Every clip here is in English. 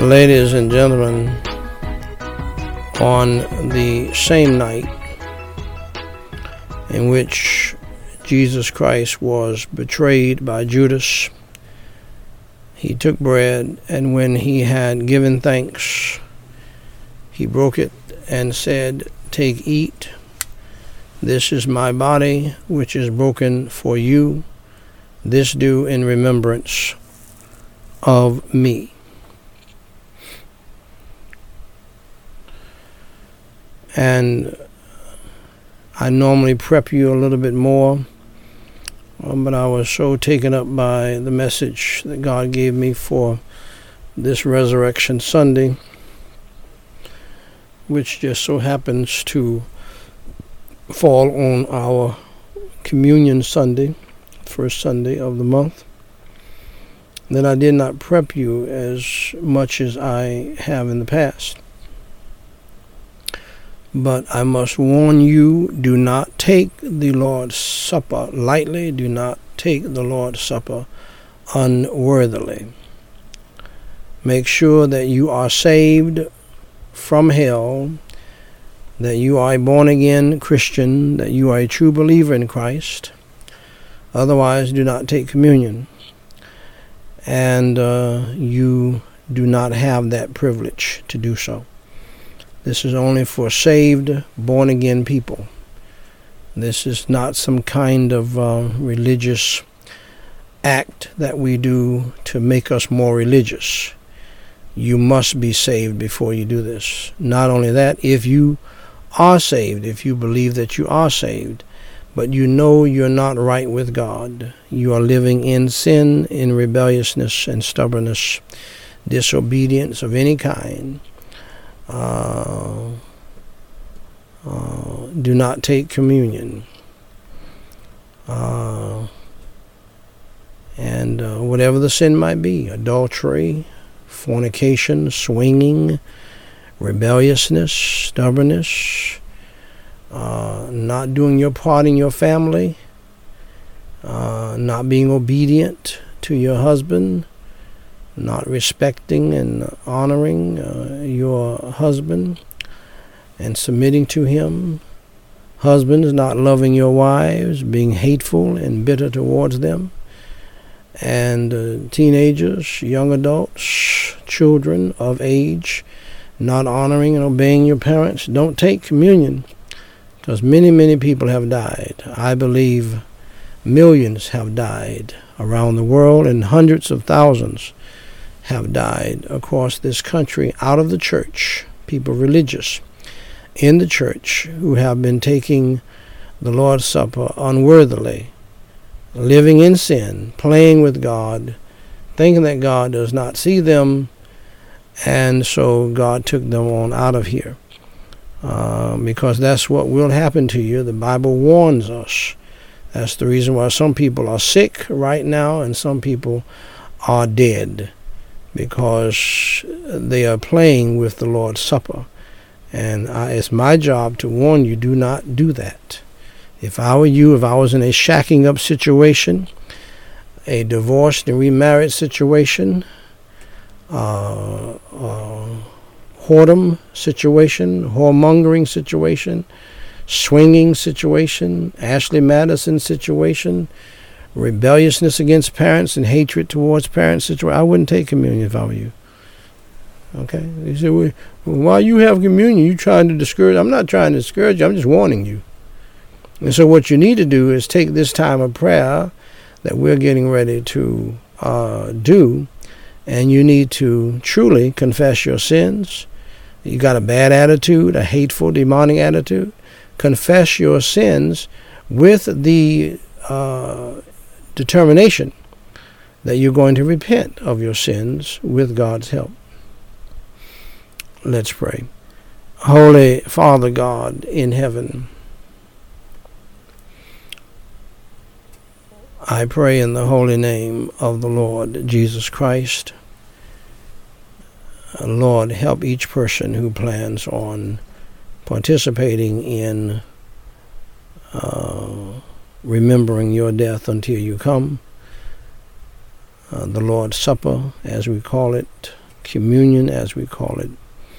Ladies and gentlemen, on the same night in which Jesus Christ was betrayed by Judas, he took bread, and when he had given thanks, he broke it and said, "Take, eat. This is my body, which is broken for you. This do in remembrance of me." And I normally prep you a little bit more, but I was so taken up by the message that God gave me for this Resurrection Sunday, which just so happens to fall on our Communion Sunday, first Sunday of the month, that I did not prep you as much as I have in the past. But I must warn you, do not take the Lord's Supper lightly. Do not take the Lord's Supper unworthily. Make sure that you are saved from hell, that you are a born-again Christian, that you are a true believer in Christ. Otherwise, do not take communion. And you do not have that privilege to do so. This is only for saved, born-again people. This is not some kind of religious act that we do to make us more religious. You must be saved before you do this. Not only that, if you are saved, if you believe that you are saved, but you know you're not right with God, you are living in sin, in rebelliousness and stubbornness, disobedience of any kind, do not take communion. And whatever the sin might be, adultery, fornication, swinging, rebelliousness, stubbornness, not doing your part in your family, not being obedient to your husband, not respecting and honoring your husband and submitting to him. Husbands not loving your wives, being hateful and bitter towards them. And teenagers, young adults, children of age, not honoring and obeying your parents. Don't take communion, because many, many people have died. I believe millions have died around the world, and hundreds of thousands have died across this country out of the church, people religious in the church who have been taking the Lord's Supper unworthily, living in sin, playing with God, thinking that God does not see them, and so God took them on out of here. Because that's what will happen to you. The Bible warns us. That's the reason why some people are sick right now and some people are dead, because they are playing with the Lord's Supper. And it's my job to warn you, do not do that. If I were you, if I was in a shacking up situation, a divorced and remarried situation, whoredom situation, whoremongering situation, swinging situation, Ashley Madison situation, rebelliousness against parents and hatred towards parents situation, I wouldn't take communion if I were you. Okay? You say, well, while you have communion, you trying to discourage. I'm not trying to discourage you. I'm just warning you. And so what you need to do is take this time of prayer that we're getting ready to do, and you need to truly confess your sins. You got a bad attitude, a hateful, demonic attitude. Confess your sins with the determination that you're going to repent of your sins with God's help. Let's pray. Holy Father God in heaven, I pray in the holy name of the Lord Jesus Christ. Lord, help each person who plans on participating in remembering your death until you come. The Lord's Supper, as we call it, communion, as we call it,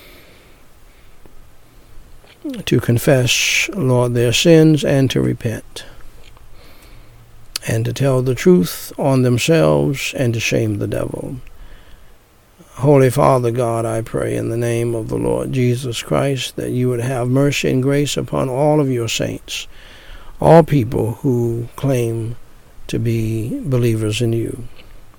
to confess, Lord, their sins and to repent, and to tell the truth on themselves and to shame the devil. Holy Father God, I pray in the name of the Lord Jesus Christ that you would have mercy and grace upon all of your saints, all people who claim to be believers in you.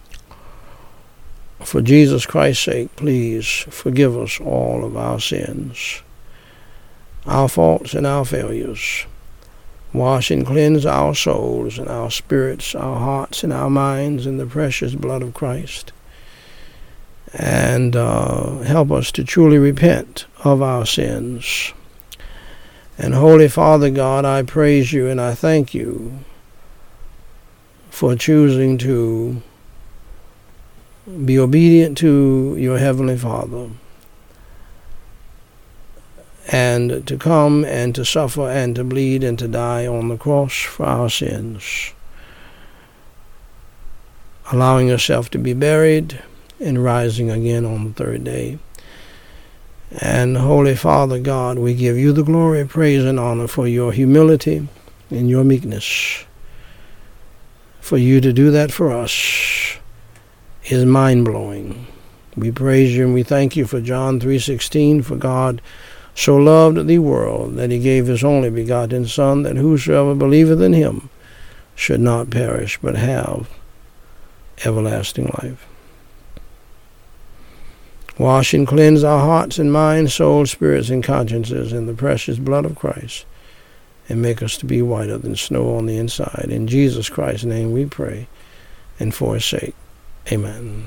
For Jesus Christ's sake, please forgive us all of our sins, our faults and our failures. Wash and cleanse our souls and our spirits, our hearts and our minds in the precious blood of Christ. And help us to truly repent of our sins. And Holy Father God, I praise you and I thank you for choosing to be obedient to your Heavenly Father, and to come and to suffer and to bleed and to die on the cross for our sins, allowing yourself to be buried and rising again on the third day. And Holy Father God, we give you the glory, praise, and honor for your humility and your meekness. For you to do that for us is mind-blowing. We praise you and we thank you for John 3:16, for God so loved the world that he gave his only begotten Son, that whosoever believeth in him should not perish, but have everlasting life. Wash and cleanse our hearts and minds, souls, spirits, and consciences in the precious blood of Christ, and make us to be whiter than snow on the inside. In Jesus Christ's name we pray, and for his sake, amen.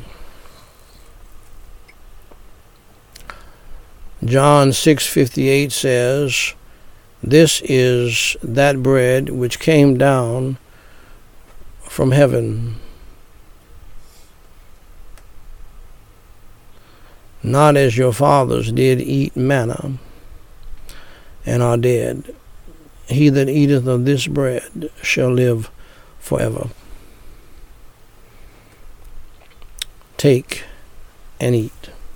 John 6:58 says, "This is that bread which came down from heaven, not as your fathers did eat manna, and are dead. He that eateth of this bread shall live forever." Take and eat.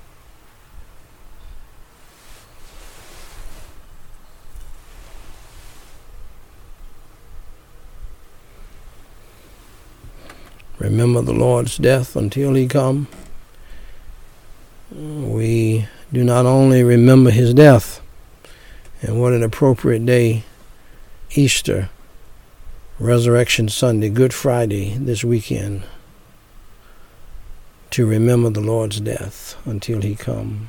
Remember the Lord's death until he come. We do not only remember his death, and what an appropriate day, Easter, Resurrection Sunday, Good Friday this weekend, to remember the Lord's death until he come.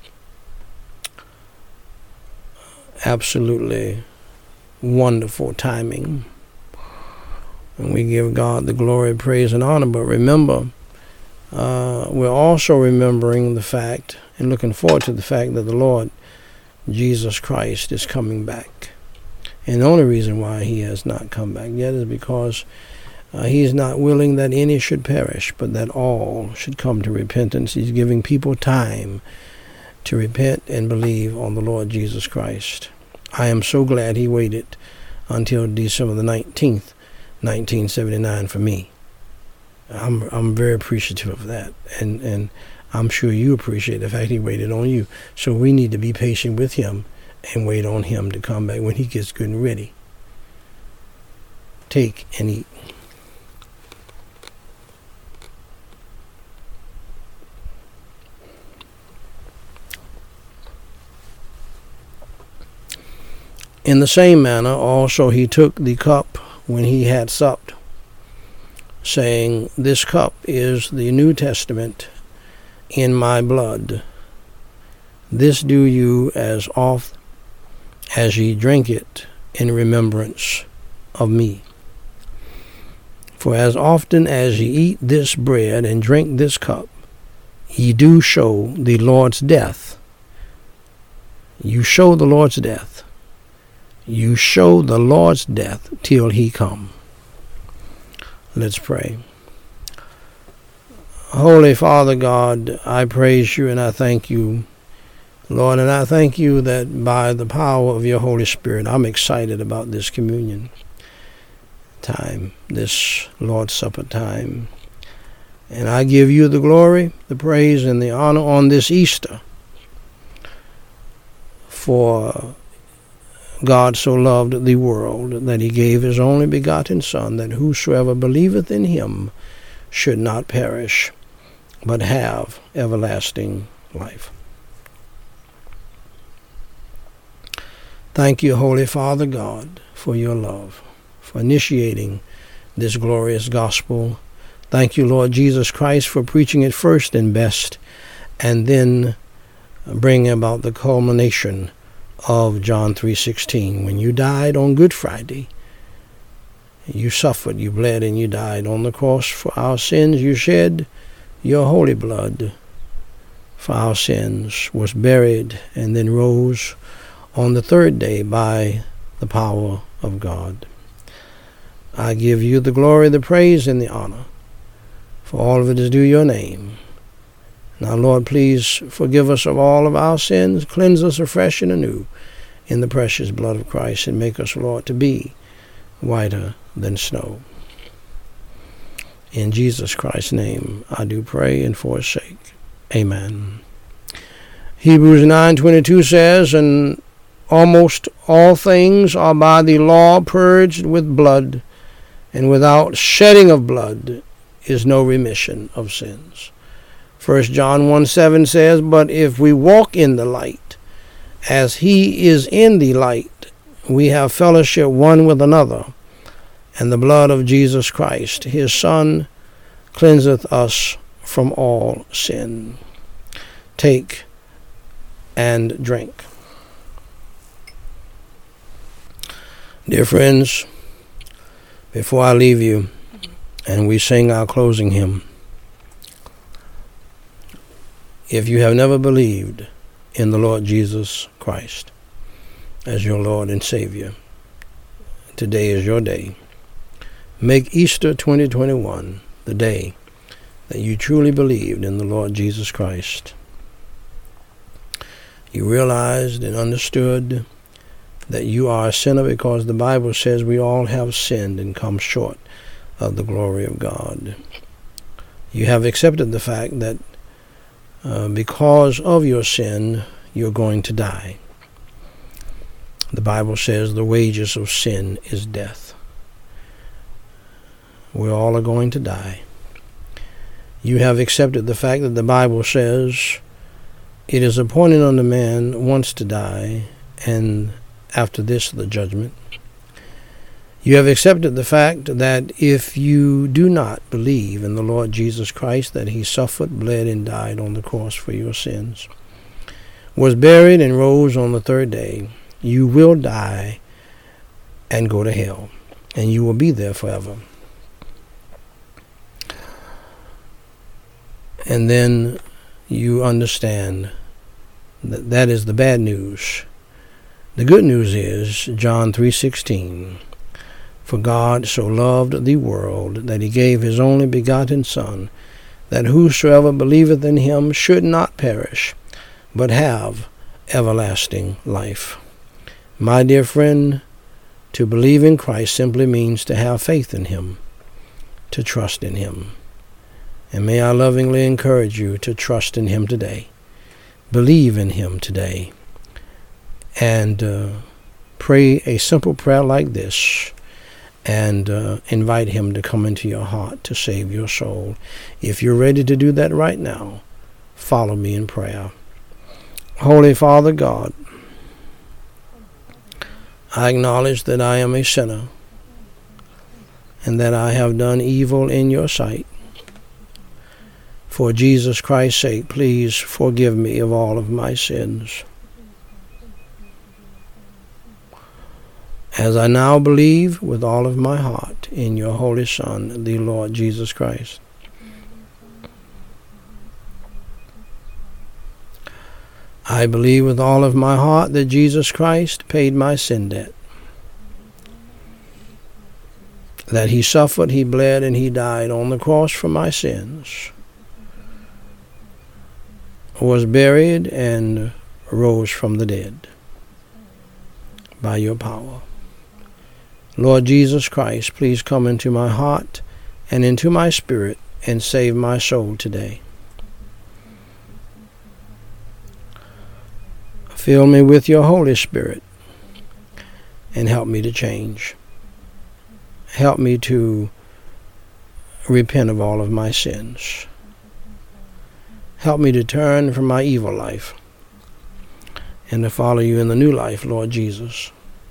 Absolutely wonderful timing. And we give God the glory, praise, and honor. But remember, we're also remembering the fact and looking forward to the fact that the Lord Jesus Christ is coming back. And the only reason why he has not come back yet is because he is not willing that any should perish, but that all should come to repentance. He's giving people time to repent and believe on the Lord Jesus Christ. I am so glad he waited until December the 19th, 1979 for me. I'm very appreciative of that, and I'm sure you appreciate the fact he waited on you. So we need to be patient with him and wait on him to come back when he gets good and ready. Take and eat. In the same manner also he took the cup when he had supped, saying, "This cup is the New Testament in my blood. This do you as oft as ye drink it in remembrance of me. For as often as ye eat this bread and drink this cup, ye do show the Lord's death." You show the Lord's death. You show the Lord's death till he come. Let's pray. Holy Father God, I praise you and I thank you, Lord, and I thank you that by the power of your Holy Spirit, I'm excited about this communion time, this Lord's Supper time. And I give you the glory, the praise, and the honor on this Easter. For God so loved the world that he gave his only begotten Son, that whosoever believeth in him should not perish, but have everlasting life. Thank you, Holy Father God, for your love, for initiating this glorious gospel. Thank you, Lord Jesus Christ, for preaching it first and best, and then bringing about the culmination of John 3:16. When you died on Good Friday, you suffered, you bled, and you died on the cross for our sins. You shed your holy blood for our sins, was buried, and then rose on the third day by the power of God. I give you the glory, the praise, and the honor, for all of it is due your name. Now, Lord, please forgive us of all of our sins, cleanse us afresh and anew in the precious blood of Christ, and make us, Lord, to be whiter than snow. In Jesus Christ's name I do pray, and for his sake. Amen. Hebrews 9:22 says, and almost all things are by the law purged with blood, and without shedding of blood is no remission of sins. 1 John 1:7 says, but if we walk in the light, as he is in the light, we have fellowship one with another, and the blood of Jesus Christ, his Son, cleanseth us from all sin. Take and drink. Dear friends, before I leave you and we sing our closing hymn, if you have never believed in the Lord Jesus Christ as your Lord and Savior, today is your day. Make Easter 2021 the day that you truly believed in the Lord Jesus Christ. You realized and understood that you are a sinner, because the Bible says we all have sinned and come short of the glory of God. You have accepted the fact that because of your sin, you're going to die. The Bible says the wages of sin is death. We all are going to die. You have accepted the fact that the Bible says it is appointed unto man once to die, and after this the judgment. You have accepted the fact that if you do not believe in the Lord Jesus Christ, that he suffered, bled, and died on the cross for your sins, was buried, and rose on the third day, you will die and go to hell, and you will be there forever. And then you understand that that is the bad news. The good news is John 3:16. For God so loved the world that he gave his only begotten Son, that whosoever believeth in him should not perish, but have everlasting life. My dear friend, to believe in Christ simply means to have faith in him, to trust in him. And may I lovingly encourage you to trust in him today. Believe in him today. And pray a simple prayer like this, and invite him to come into your heart to save your soul. If you're ready to do that right now, follow me in prayer. Holy Father God, I acknowledge that I am a sinner, and that I have done evil in your sight. For Jesus Christ's sake, please forgive me of all of my sins. As I now believe with all of my heart in your Holy Son, the Lord Jesus Christ. I believe with all of my heart that Jesus Christ paid my sin debt, that he suffered, he bled, and he died on the cross for my sins, was buried, and rose from the dead by your power. Lord Jesus Christ, please come into my heart and into my spirit and save my soul today. Fill me with your Holy Spirit and help me to change. Help me to repent of all of my sins. Help me to turn from my evil life and to follow you in the new life, Lord Jesus.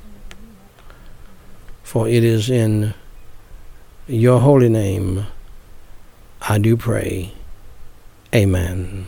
For it is in your holy name I do pray. Amen.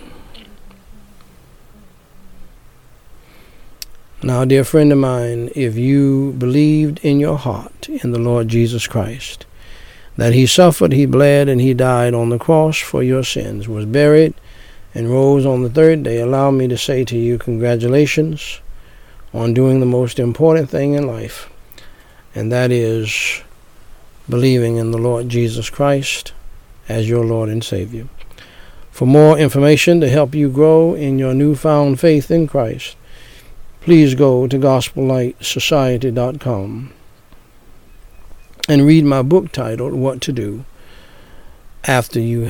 Now, dear friend of mine, if you believed in your heart in the Lord Jesus Christ, that he suffered, he bled, and he died on the cross for your sins, was buried, and rose on the third day, allow me to say to you, congratulations on doing the most important thing in life, and that is believing in the Lord Jesus Christ as your Lord and Savior. For more information to help you grow in your newfound faith in Christ, please go to GospelLightSociety.com and read my book titled, What to Do After You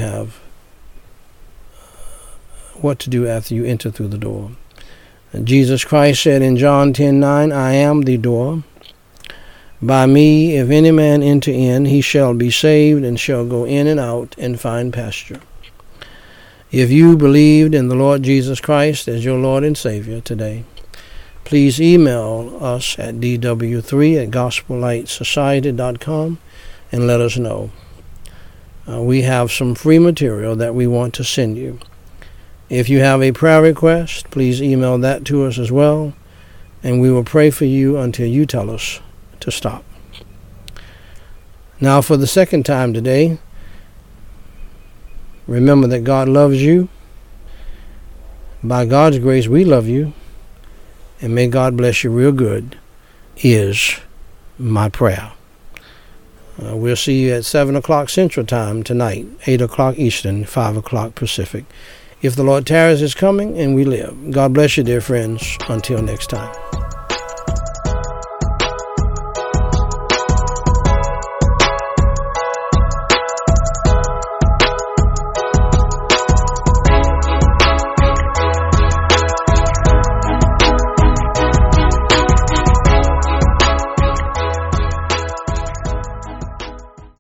Enter Through the Door. And Jesus Christ said in John 10:9, I am the door. By me, if any man enter in, he shall be saved and shall go in and out and find pasture. If you believed in the Lord Jesus Christ as your Lord and Savior today, please email us at dw3@gospellightsociety.com and let us know. We have some free material that we want to send you. If you have a prayer request, please email that to us as well, and we will pray for you until you tell us to stop. Now, for the second time today, remember that God loves you. By God's grace, we love you. And may God bless you real good, is my prayer. We'll see you at 7 o'clock Central Time tonight, 8 o'clock Eastern, 5 o'clock Pacific. If the Lord tarries is coming and we live. God bless you, dear friends. Until next time.